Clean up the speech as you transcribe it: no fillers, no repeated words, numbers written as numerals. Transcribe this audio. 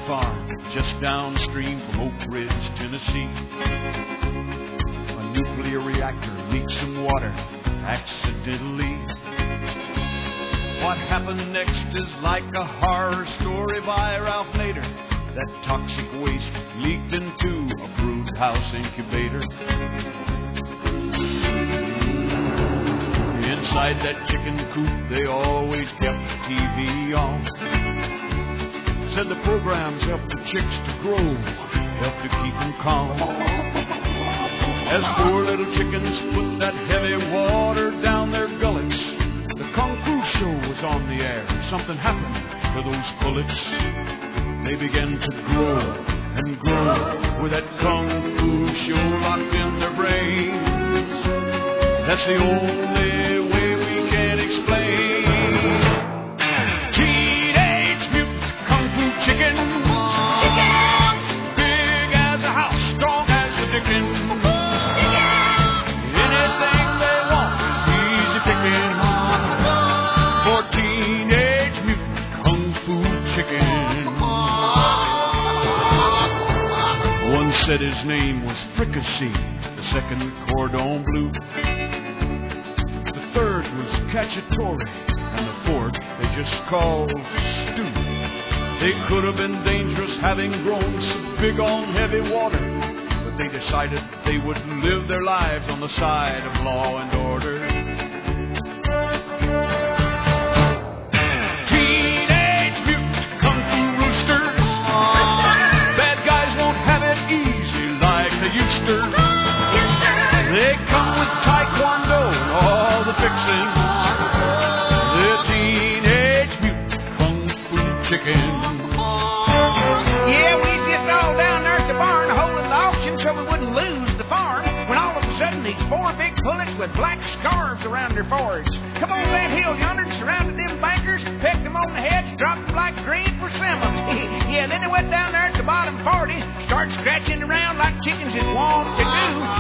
farm just downstream from Oak Ridge, Tennessee. A nuclear reactor leaked some water accidentally. What happened next is like a horror story by Ralph Nader. That toxic waste leaked into a brood house incubator. Inside that chicken coop, they always kept the TV on. Said the programs help the chicks to grow, help to keep them calm. As poor little chickens put that heavy water down their gullets, the Kung Fu show was on the air. Something happened to those pullets. They began to grow and grow with that Kung Fu show locked in their brains. That's the only way we can explain. Teenage Mutant Kung Fu Chicken. Big as a house, strong as a Dickens. Anything they want is easy picking for Teenage Mutant Kung Fu Chicken. One said his name was Fricassee, the second Cordon Bleu. The third was Cacciatore, and the fourth they just called Stew. They could have been dangerous having grown so big on heavy water, but they decided they would live their lives on the side of law and order. Teenage Mutant Kung Fu Roosters. Bad guys won't have it easy like they used to. They come with taekwondo and all the fixing. The Teenage Mutant Kung Fu Chicken. Yeah, we just all down there at the barn holding the auction so we wouldn't lose the farm, when all of a sudden these four big pullets with black scarves around their foreheads come over that hill yonder and surrounded them bankers, pecked them on the heads, dropped them like green persimmons. Yeah, then they went down there at the bottom 40, started scratching around like chickens that want to do.